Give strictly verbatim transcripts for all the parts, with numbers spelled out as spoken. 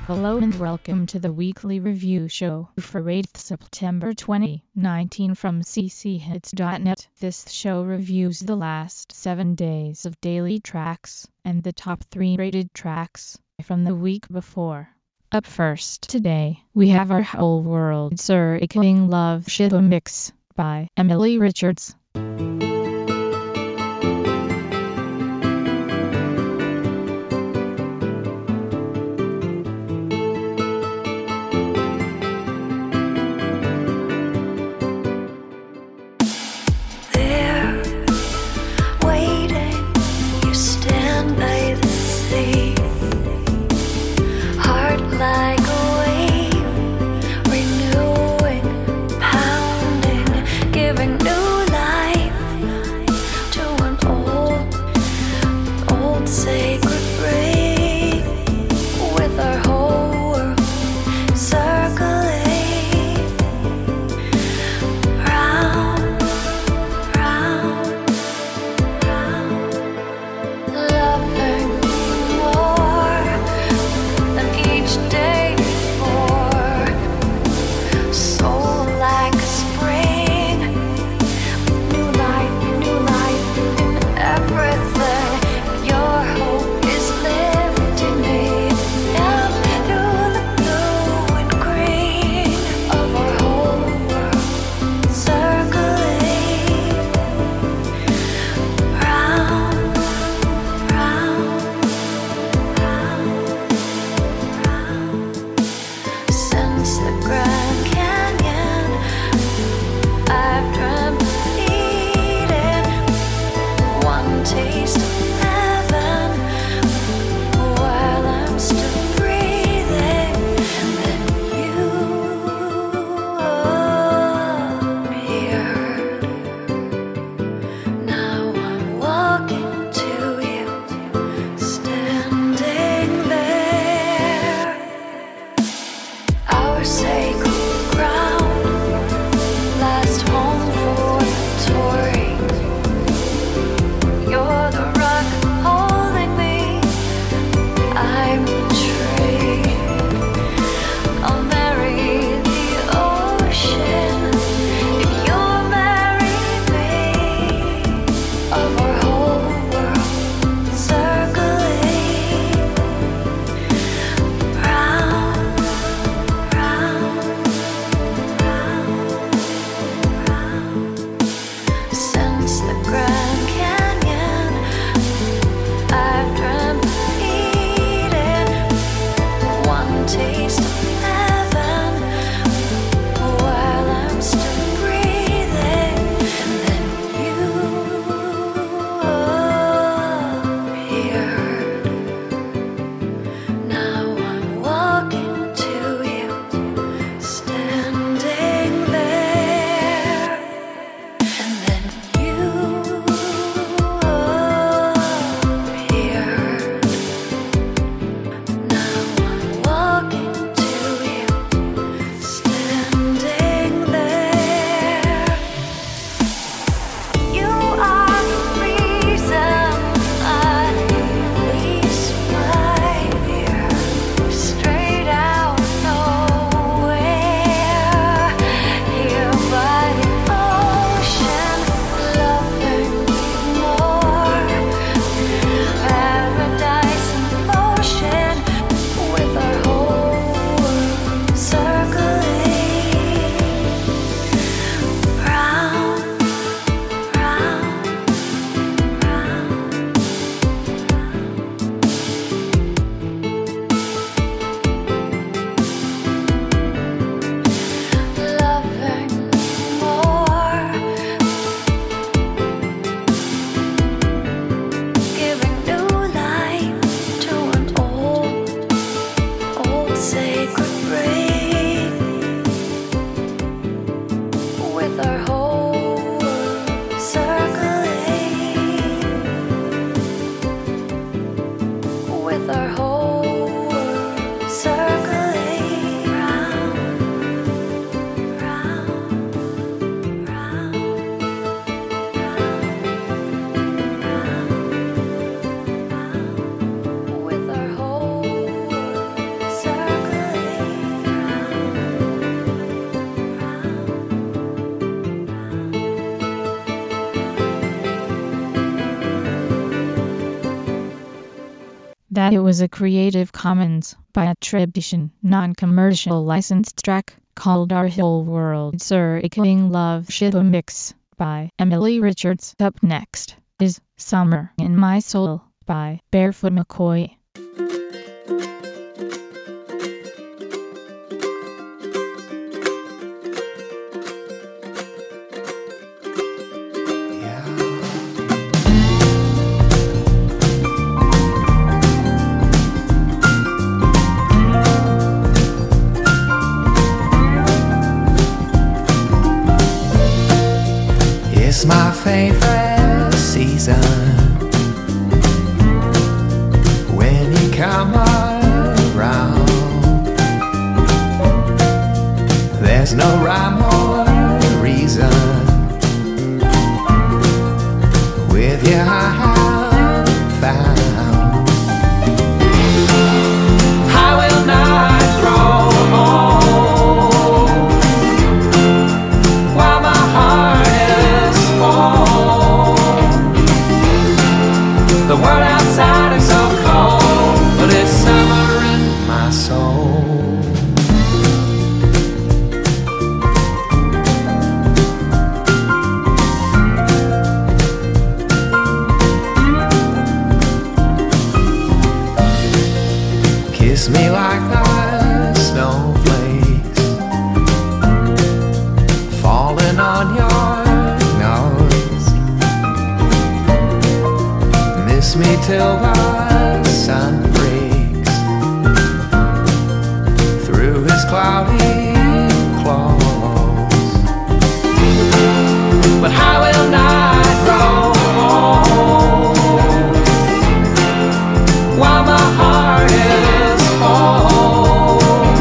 Hello and welcome to the weekly review show for eighth September twenty nineteen from c c hits dot net. This show reviews the last seven days of daily tracks and the top three rated tracks from the week before. Up first today, we have Our Whole World Circling Love Shiva Mix by Emily Richards. Giving new life that it was a Creative Commons by attribution, non-commercial licensed track called Our Whole World Circling Love Shitto Mix by Emily Richards. Up next is Summer in My Soul by Barefoot McCoy. It's my favorite season when you come around. There's no rhyme or reason with you I have found. I will not grow old while my heart is the world outside is so cold, but it's summer in my soul. Kiss me like the snowflakes falling on your nose. Miss me till the sun breaks through his cloudy clothes. But I will not grow old while my heart is full.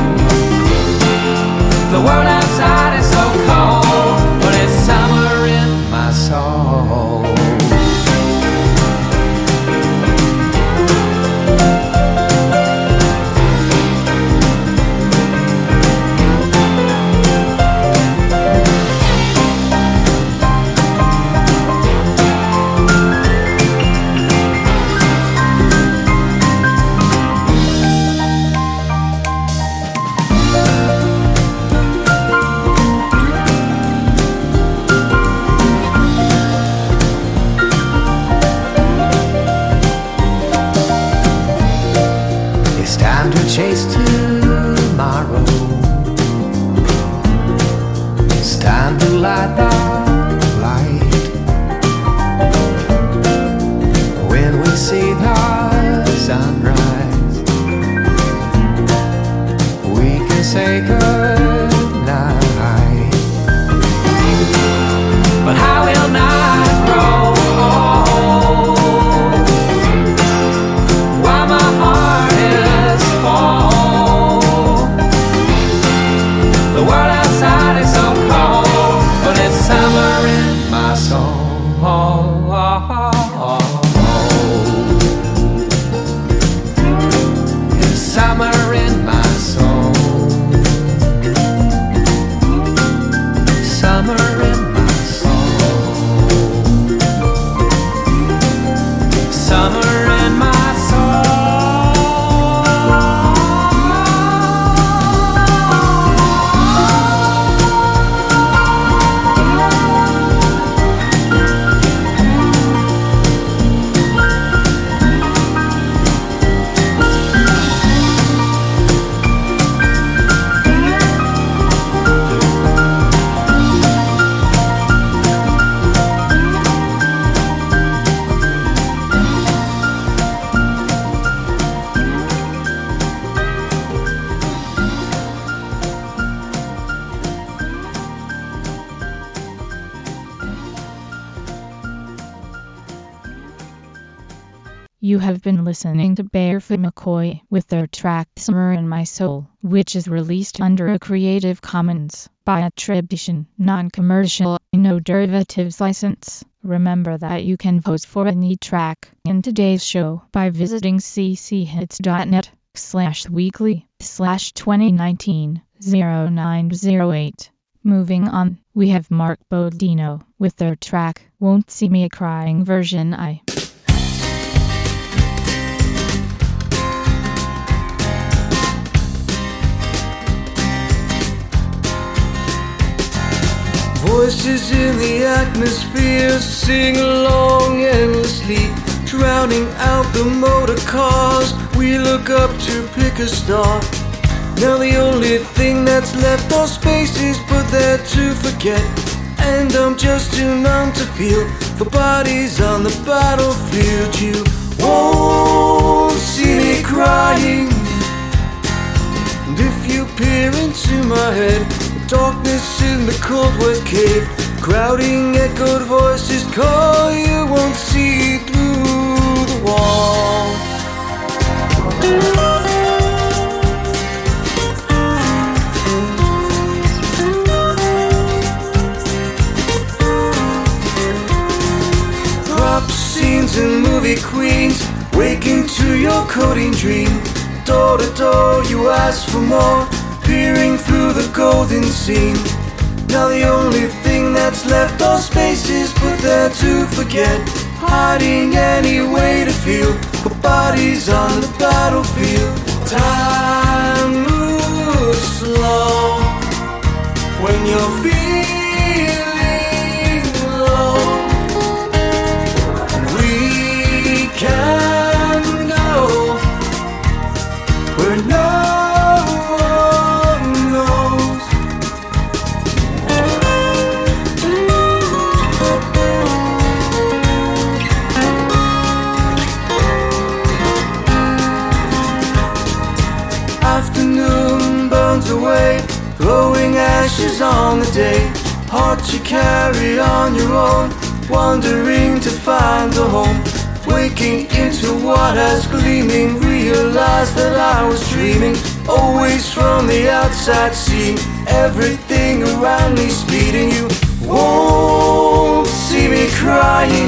The world outside is so cold, but it's summer in my soul. It's time to chase tomorrow. It's time to light the light. When we see the sunrise, we can say good night. But I will not grow old while my heart is full. The world outside is so cold, but it's summer in my soul. It's summer in my soul. Summer in my soul. Summer in my You have been listening to Barefoot McCoy with their track Summer in My Soul, which is released under a Creative Commons by attribution, non-commercial, no derivatives license. Remember that you can vote for any track in today's show by visiting cchits.net slash weekly slash 2019 0908. Moving on, we have Mark Bodino with their track Won't See Me Crying version I. Voices in the atmosphere sing along endlessly, drowning out the motor cars. We look up to pick a star. Now the only thing that's left are spaces put there to forget, and I'm just too numb to feel the bodies on the battlefield. You won't see me crying, and if you peer into my head, the darkness in the cold wet cave, crowding echoed voices call. You won't see through the wall. Crop scenes and movie queens, waking to your coding dream. Door to door you ask for more, peering through the golden scene. Now the only thing that's left are spaces put there to forget, hiding any way to feel the bodies on the battlefield. Time moves slow when you're feeling low. We can go where no one knows. Afternoon burns away, throwing ashes on the day. Heart you carry on your own, wandering to find a home. Waking into what has gleaming, realized that I was dreaming. Always from the outside, seeing everything around me speeding. You won't see me crying,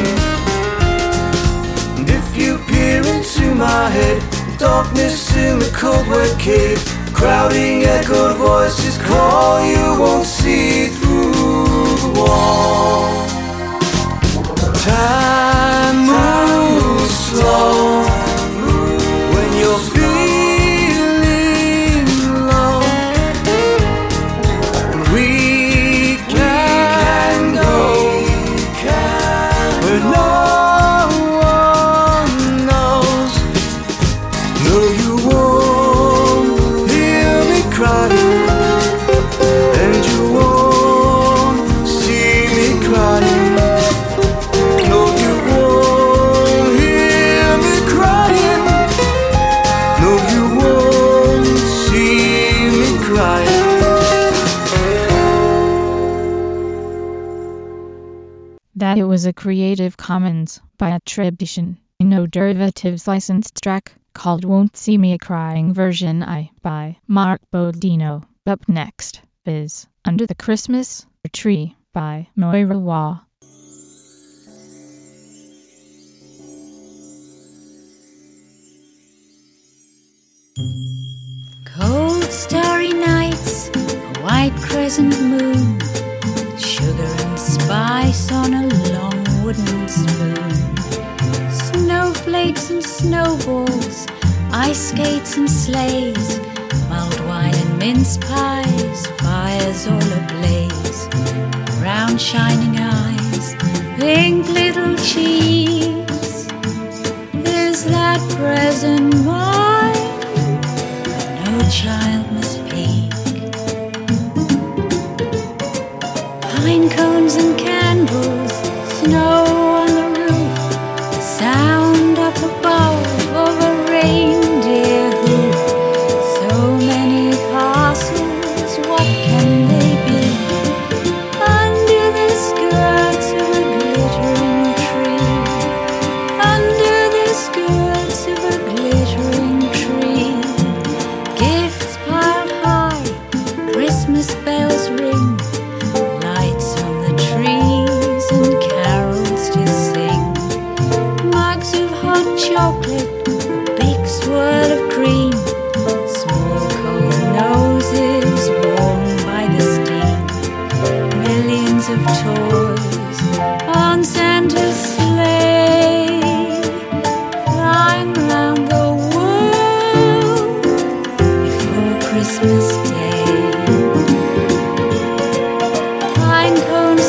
and if you peer into my head, darkness in the cold wet cave, crowding echoed voices call. You won't see through the wall. Time moves slow when you're feeling low. We can go where no one knows. No, you won't hear me crying, and you won't see me crying. No, you won't hear me crying. No, you won't see me crying. That it was a Creative Commons by attribution, no derivatives licensed track called Won't See Me Crying version I by Mark Bodino. Up next is Under the Christmas Tree by Moira Waugh. Cold starry nights, a white crescent moon, sugar and spice on a long wooden spoon, snowflakes and snowballs, ice skates and sleighs, mulled wine and mince pies, fires all ablaze, round shining eyes, pink little cheeks. Is that present mine? No child must peek. Pine cones and candles, snow on the roof, the sound up above of a reindeer hoof. So many parcels, what can they be? Under the skirts of a glittering tree, under the skirts of a glittering tree. Gifts piled high, Christmas bells ring, lights on the trees and carols to sing. Mugs of hot chocolate, a big swirl of cream, small cold noses warmed by the steam. Millions of toys on Santa's sleigh, flying round the world before Christmas Day. Pine cones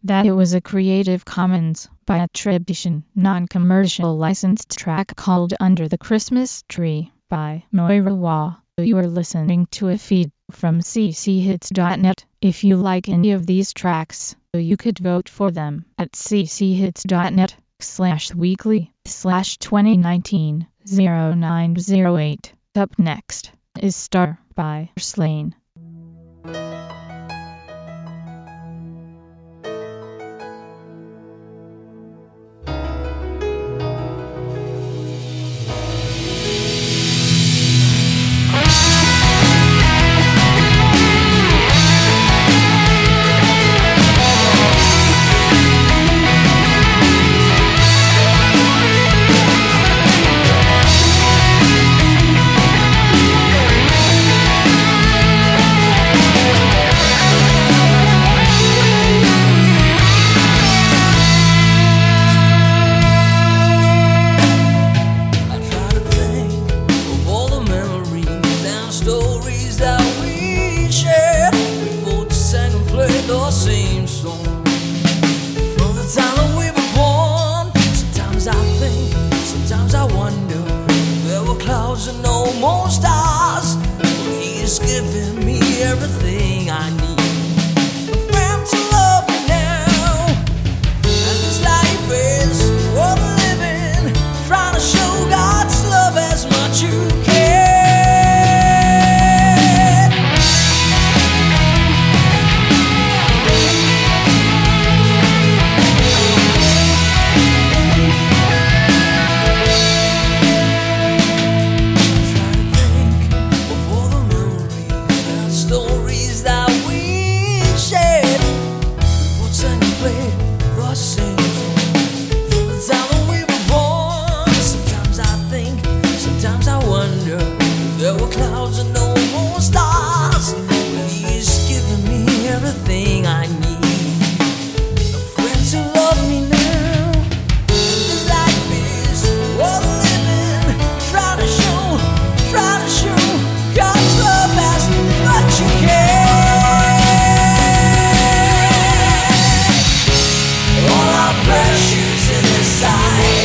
that it was a Creative Commons by attribution, non-commercial licensed track called Under the Christmas Tree by Moira Waugh. You are listening to a feed from c c hits dot net. If you like any of these tracks, you could vote for them at c c hits dot net slash weekly slash twenty nineteen oh nine oh eight. Up next is Star by Slain.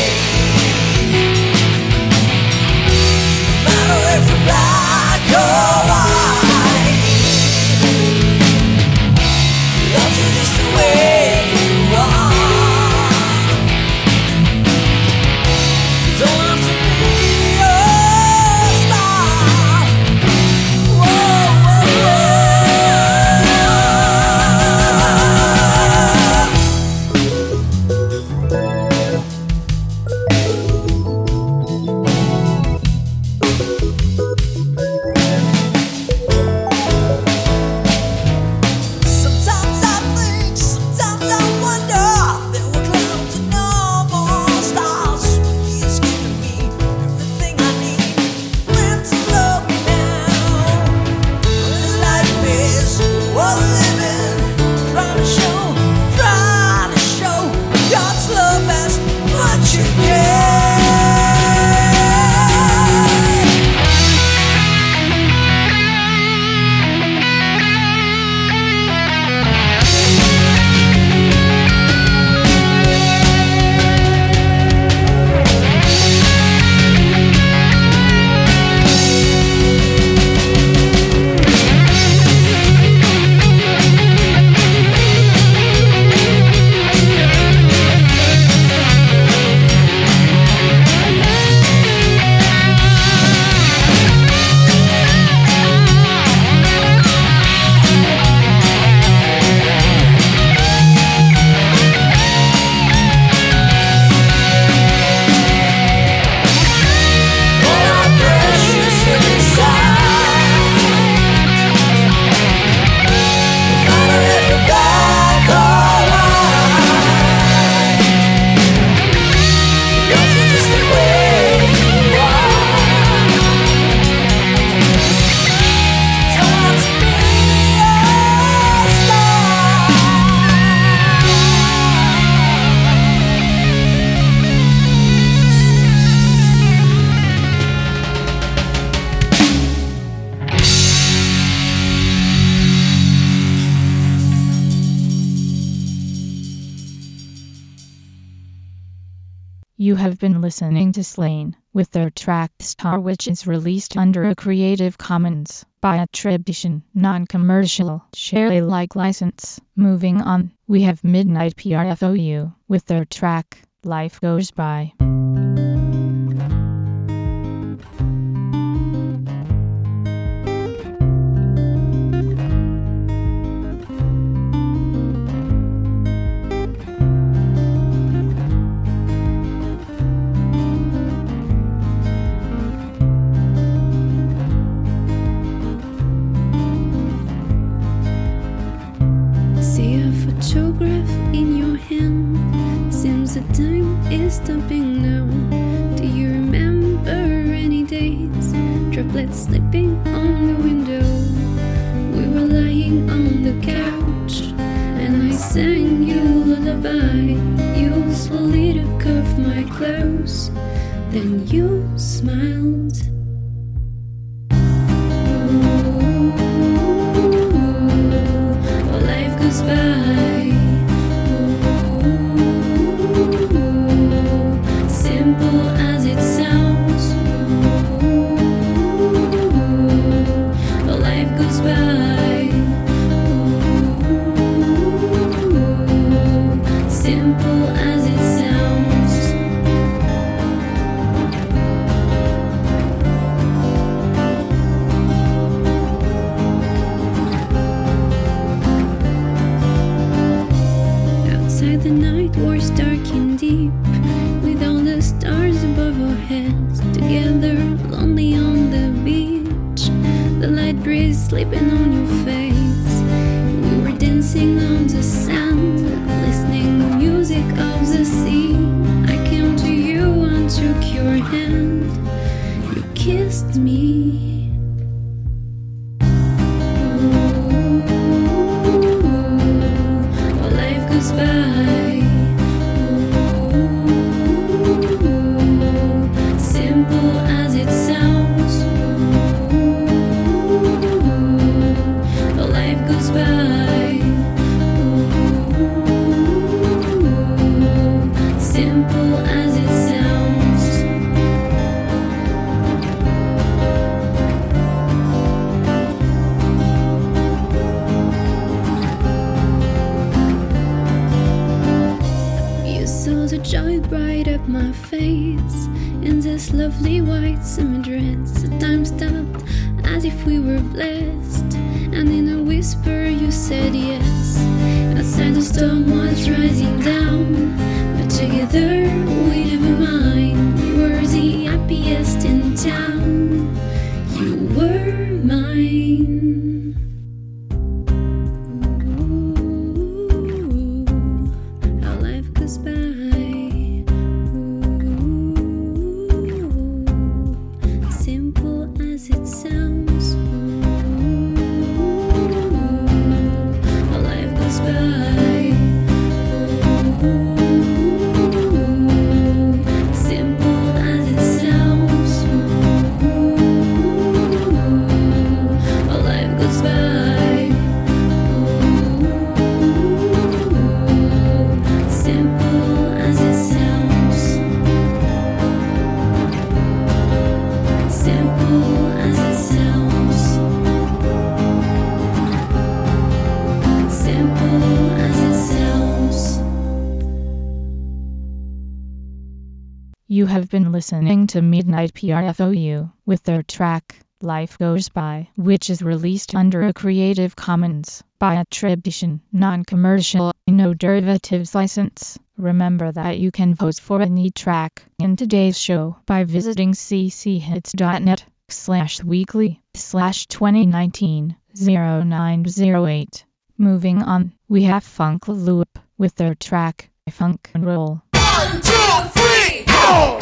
Go! You have been listening to Slain with their track Star, which is released under a Creative Commons by attribution, non-commercial, share Alike license. Moving on, we have Midnight P R F O U with their track Life Goes By. Stopping now. Do you remember any days? Droplets slipping on the window. We were lying on the couch, and I sang you a lullaby. You slowly took off my clothes, then you smiled. Oh, life goes by. Simple as it sounds. But life goes by. Simple as it sounds. Outside the night was dark and deep, with all the stars above our heads, together lonely on the beach, the light breeze sleeping on your face. We were dancing on the sand, listening to music of the sea. I came to you and took your hand. You kissed me. Oh, life goes by. Simple as it sounds. But life goes by. Simple as it sounds. You saw the joy bright up my face in this lovely white summer dress. The time stopped as if we were blessed, and in a whisper you said yes. Outside the storm was rising down, but together we never mind. We were the happiest in town. You were mine. Ooh, how life goes by. It sounds. How life goes by. Simple as it sounds. How life goes by. Simple as it sounds. Simple as it sounds. Simple as it sounds. You have been listening to Midnight P R F O U with their track Life Goes By, which is released under a Creative Commons by attribution, non-commercial, no derivatives license. Remember that you can vote for any track in today's show by visiting cchits.net slash weekly slash 2019 0908. Moving on, we have Funk Loop with their track Funk and Roll. One, two, three, go!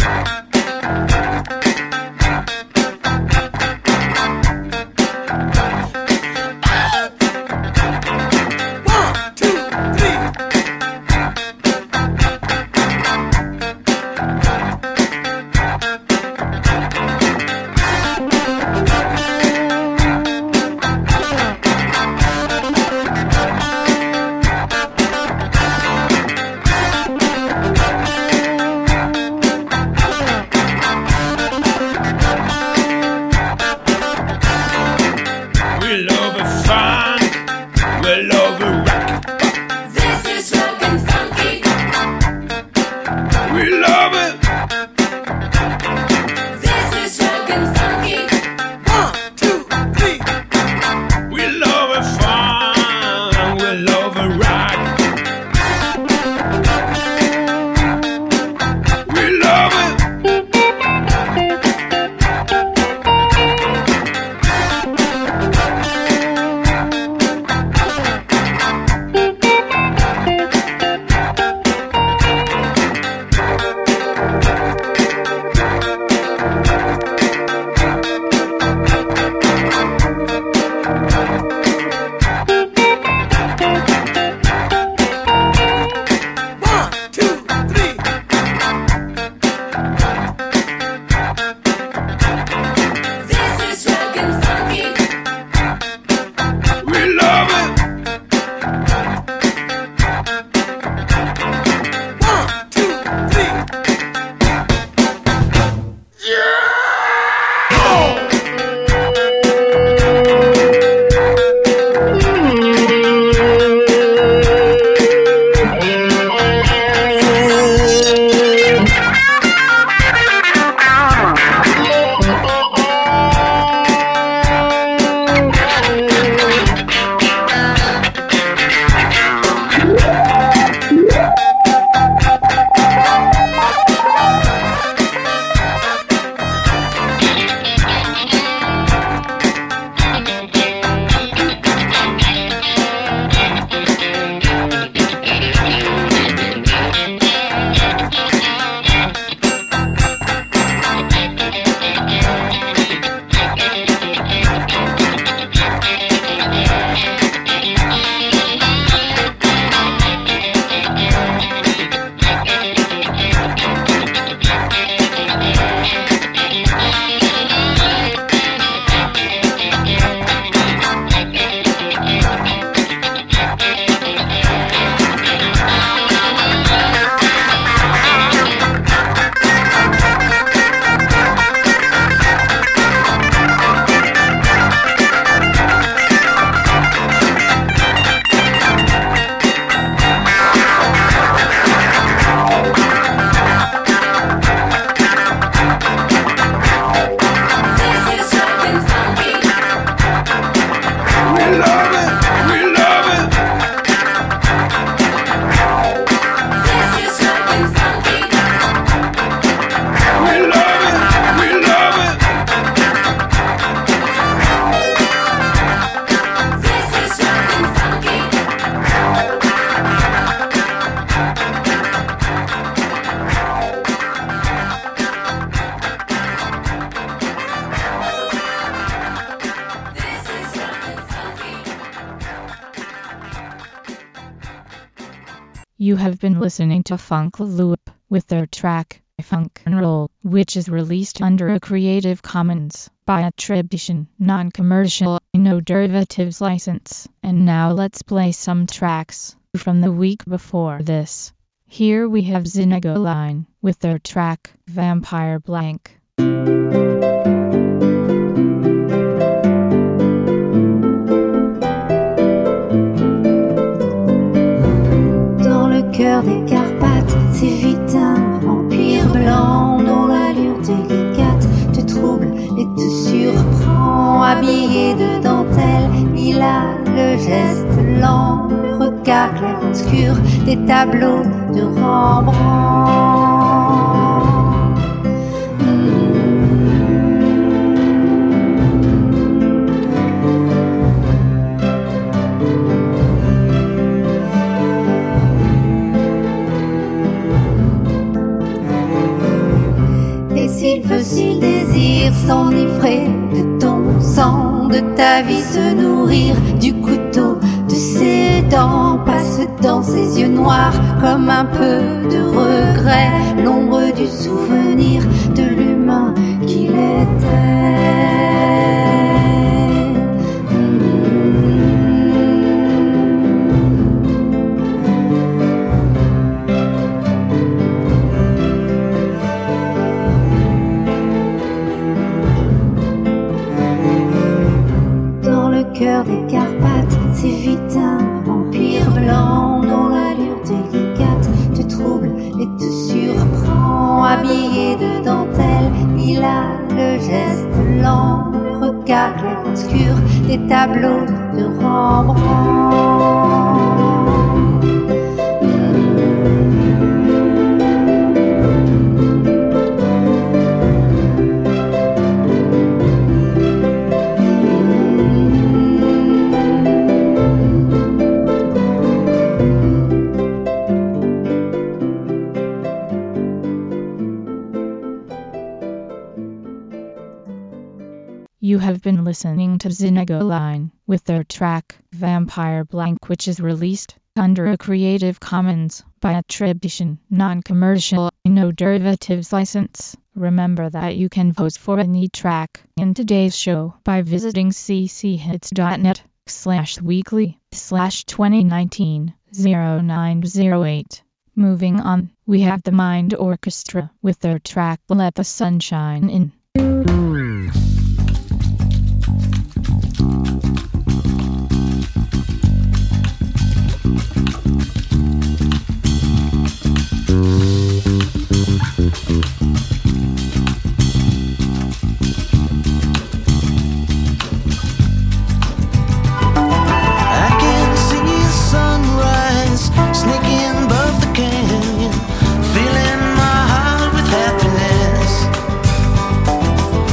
You have been listening to Funk Loop with their track Funk and Roll, which is released under a Creative Commons by attribution, non-commercial, no derivatives license. And now let's play some tracks from the week before this. Here we have Zynegoline with their track Vampire Blank. Dans le cœur des Carpates, c'est vite un vampire blanc dont l'allure délicate te trouble et te surprend. Habillé de dentelle, il a le geste lent, le regard clair-obscur des tableaux de Rembrandt. S'il veut, s'il désire s'enivrer de ton sang, de ta vie se nourrir du couteau de ses dents, passe dans ses yeux noirs comme un peu de regret, l'ombre du souvenir de l'humain qu'il était. Cœur des Carpates, c'est vite un vampire blanc dont l'allure délicate te trouble et te surprend. Habillé de dentelle, il a le geste lent, le regard clair-obscur des tableaux de Rembrandt. You have been listening to Zynegoline with their track Vampire Blank, which is released under a Creative Commons by attribution, non-commercial, no derivatives license. Remember that you can vote for any track in today's show by visiting cchits.net slash weekly slash 2019 0908. Moving on, we have the Mind Orchestra with their track Let the Sunshine In. Filling my heart with happiness.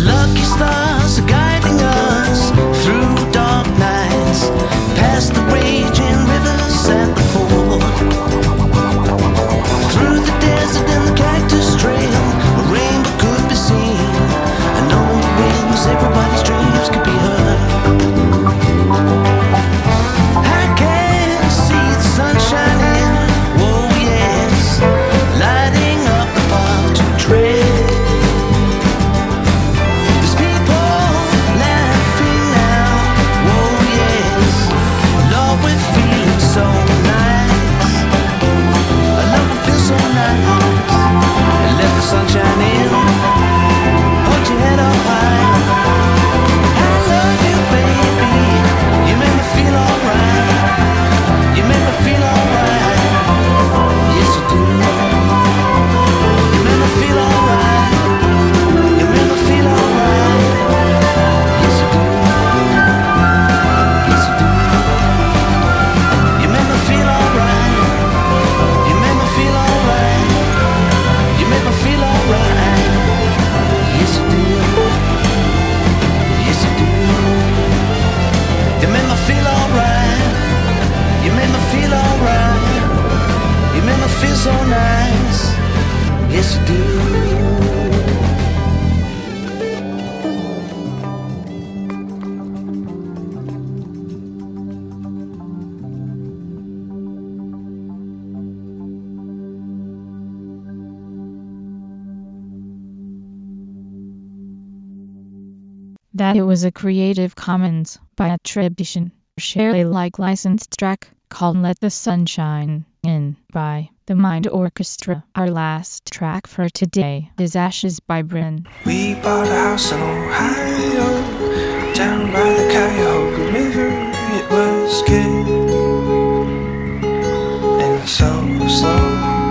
Lucky stars are guiding us through dark nights, past the raging rivers and the ford, through the desert and the cactus trail, a rainbow could be seen, and on the winds everybody's dreams could be heard. I can see the sun shining, oh yes, lighting up the path to tread. So nice, I love it, feels so nice. And let the sun shine in, hold your head up high. I love you, baby, you make me feel alright. You make me feel alright, yes you do. You make me feel alright. You make me feel alright, yes you do. Yes you do. You make me feel alright. You make me feel alright. You make me feel alright. Yes you do. Yes you do. You make me feel alright. You make me feel alright. You make me feel so nice. Yes you do. That it was a Creative Commons by attribution, share Alike licensed track called Let the Sun Shine In by The Mind Orchestra. Our last track for today is Ashes by Bryn. We bought a house in Ohio, down by the Cuyahoga River. It was good and so slow.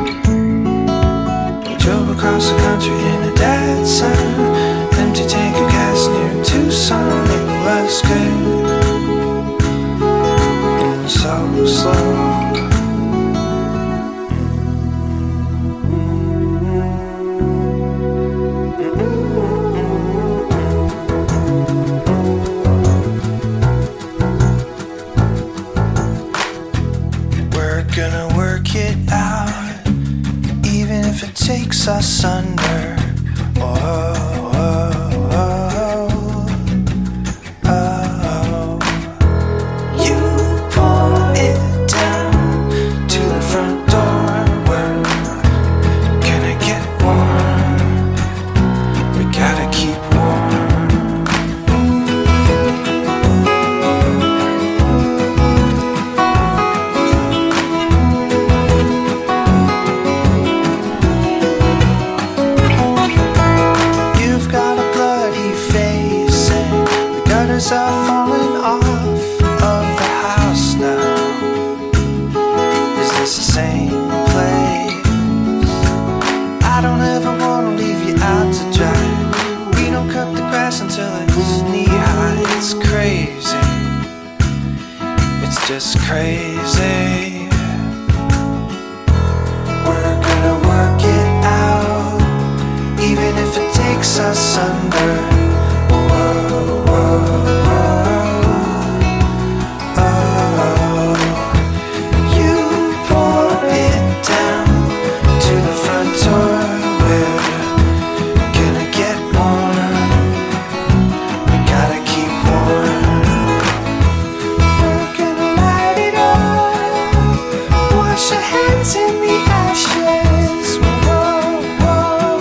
We drove across the country in a dead sun, empty tank of gas near Tucson. It was good and so slow. We're gonna work it out, even if it takes us under. Oh, just crazy. We're gonna work it out, even if it takes us under. Whoa, whoa, whoa. Oh, you pour it down to the front door. We're gonna get warm. We gotta keep warm. Wash your hands in the ashes. Whoa, whoa,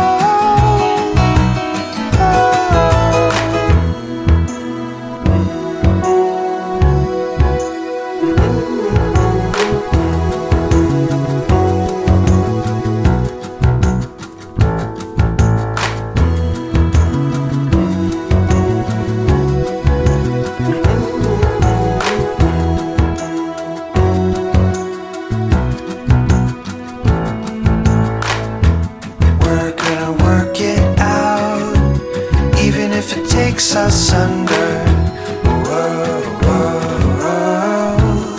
takes us under. Whoa, whoa, whoa.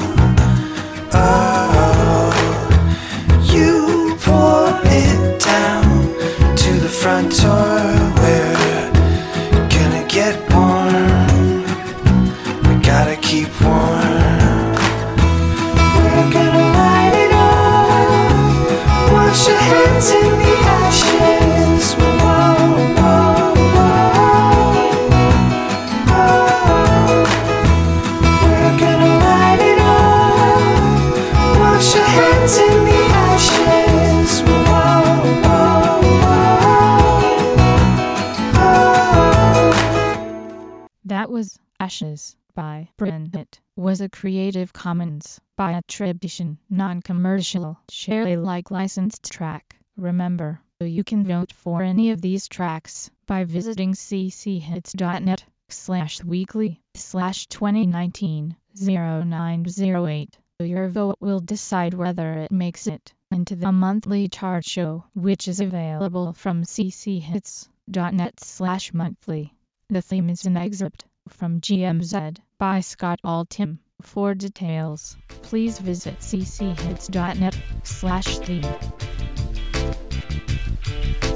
Oh, you pour it down to the front door. We're That was Ashes by Bryn. It was a Creative Commons by attribution, non-commercial, share Alike licensed track. Remember, you can vote for any of these tracks by visiting cchits.net slash weekly slash 2019 0908. Your vote will decide whether it makes it into the monthly chart show, which is available from cchits.net slash monthly. The theme is an excerpt from G M Z by Scott Altham. For details, please visit cchits.net slash theme.